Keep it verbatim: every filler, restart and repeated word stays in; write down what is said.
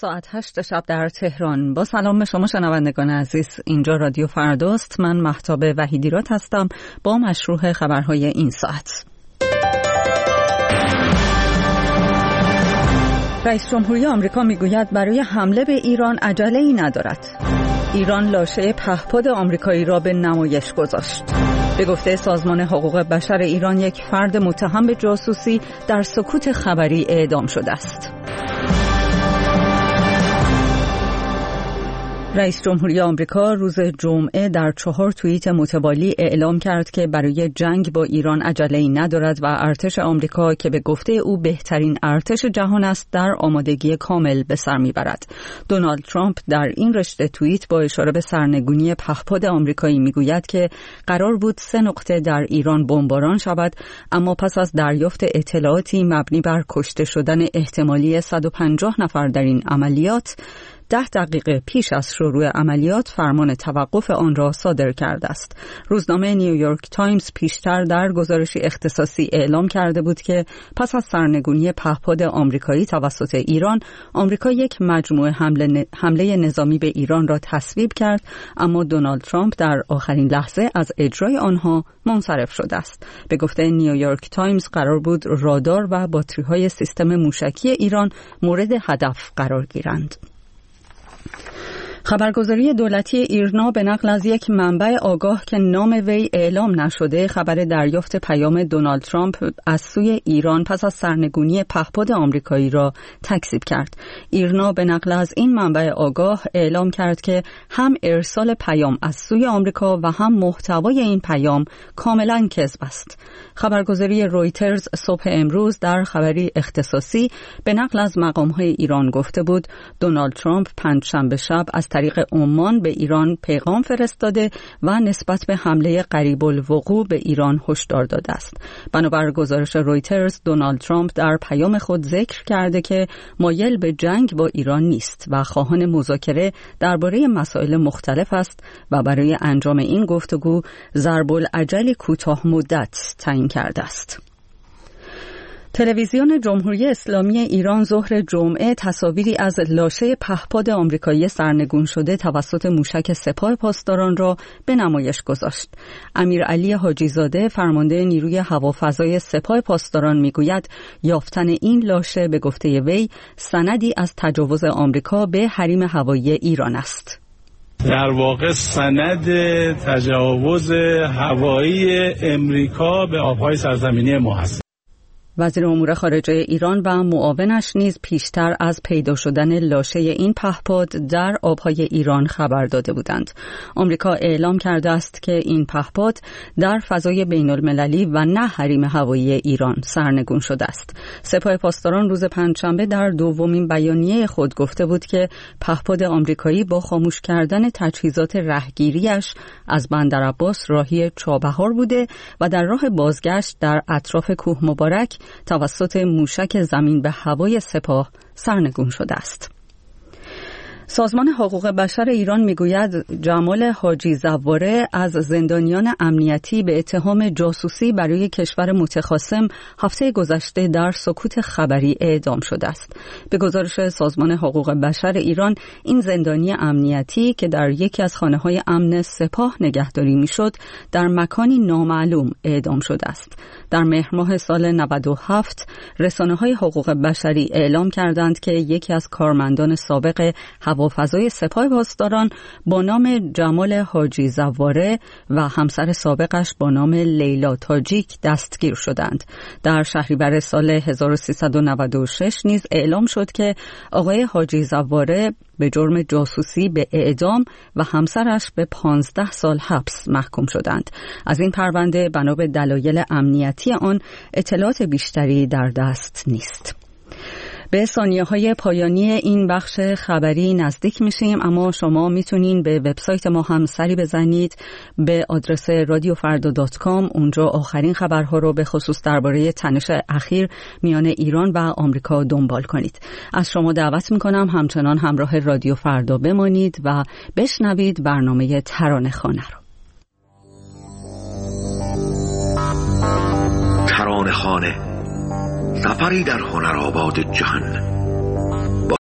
ساعت هشت شب در تهران. با سلام به شما شنوندگان عزیز، اینجا رادیو فرداست. من مهتاب وحیدیراد هستم با مشروع خبرهای این ساعت. رئیس جمهوری آمریکا میگوید برای حمله به ایران عجله‌ای ندارد. ایران لاشه پهپاد آمریکایی را به نمایش گذاشت. به گفته سازمان حقوق بشر ایران، یک فرد متهم به جاسوسی در سکوت خبری اعدام شده است. رئیس جمهوری آمریکا روز جمعه در چهار توییت متوالی اعلام کرد که برای جنگ با ایران عجله‌ای ندارد و ارتش آمریکا که به گفته او بهترین ارتش جهان است در آمادگی کامل به سر میبرد. دونالد ترامپ در این رشته توییت با اشاره به سرنگونی پهپاد آمریکایی میگوید که قرار بود سه نقطه در ایران بمباران شود، اما پس از دریافت اطلاعاتی مبنی بر کشته شدن احتمالی صد و پنجاه نفر در این عملیات، ده دقیقه پیش از شروع عملیات فرمان توقف آن را صادر کرده است. روزنامه نیویورک تایمز پیشتر در گزارشی اختصاصی اعلام کرده بود که پس از سرنگونی پهپاد آمریکایی توسط ایران، آمریکا یک مجموعه حمله, حمله نظامی به ایران را تصویب کرد، اما دونالد ترامپ در آخرین لحظه از اجرای آنها منصرف شده است. به گفته نیویورک تایمز قرار بود رادار و باتری‌های سیستم موشکی ایران مورد هدف قرار گیرند. خبرگزاری دولتی ایرنا به نقل از یک منبع آگاه که نام وی اعلام نشده خبر دریافت پیام دونالد ترامپ از سوی ایران پس از سرنگونی پهپاد آمریکایی را تکذیب کرد. ایرنا به نقل از این منبع آگاه اعلام کرد که هم ارسال پیام از سوی آمریکا و هم محتوای این پیام کاملا کذب است. خبرگزاری رویترز صبح امروز در خبری اختصاصی به نقل از مقام‌های ایران گفته بود دونالد ترامپ پنجشنبه شب از طریق عمان به ایران پیغام فرستاده و نسبت به حمله قریب الوقوع به ایران هشدار داده است. بنابر گزارش رویترز، دونالد ترامپ در پیام خود ذکر کرده که مایل به جنگ با ایران نیست و خواهان مذاکره درباره مسائل مختلف است و برای انجام این گفتگو ضرب الاجل کوتاه مدت تعیین کرده است. تلویزیون جمهوری اسلامی ایران ظهر جمعه تصاویری از لاشه پهپاد آمریکایی سرنگون شده توسط موشک سپاه پاسداران را به نمایش گذاشت. امیرعلی حاجی‌زاده فرمانده نیروی هوافضای سپاه پاسداران میگوید یافتن این لاشه به گفته وی سندی از تجاوز آمریکا به حریم هوایی ایران است. در واقع سند تجاوز هوایی امریکا به آبهای سرزمینی ما است. وزیر امور خارجه ایران و معاونش نیز پیشتر از پیدا شدن لاشه این پهپاد در آبهای ایران خبر داده بودند. آمریکا اعلام کرده است که این پهپاد در فضای بین المللی و نه حریم هوایی ایران سرنگون شده است. سپاه پاسداران روز پنجشنبه در دومین بیانیه خود گفته بود که پهپاد آمریکایی با خاموش کردن تجهیزات رهگیریش از بندر عباس راهی چابهار بوده و در راه بازگشت در اطراف کوه مبارک توسط موشک زمین به هوای سپاه سرنگون شده است. سازمان حقوق بشر ایران میگوید جمال حاجی زواره از زندانیان امنیتی به اتهام جاسوسی برای کشور متخاصم هفته گذشته در سکوت خبری اعدام شده است. به گزارش سازمان حقوق بشر ایران، این زندانی امنیتی که در یکی از خانه‌های امن سپاه نگهداری میشد، در مکانی نامعلوم اعدام شده است. در مهر ماه سال نود و هفت رسانه‌های حقوق بشری اعلام کردند که یکی از کارمندان سابق هوافضای سپاه پاسداران با نام جمال حاجی زواره و همسر سابقش با نام لیلا تاجیک دستگیر شدند. در شهریور سال هزار و سیصد و نود و شش نیز اعلام شد که آقای حاجی زواره به جرم جاسوسی به اعدام و همسرش به پانزده سال حبس محکوم شدند. از این پرونده بنا به دلایل امنیتی آن اطلاعات بیشتری در دست نیست. به ثانیه‌های پایانی این بخش خبری نزدیک میشیم، اما شما میتونین به وبسایت ما هم سری بزنید به آدرس رادیو فردا دات کام. اونجا آخرین خبرها رو به خصوص درباره تنش اخیر میان ایران و آمریکا دنبال کنید. از شما دعوت میکنم همچنان همراه رادیو فردا بمانید و بشنوید برنامه ترانه‌خوانه رو. ترانه‌خوانه، سفری در هنرآباد جهان.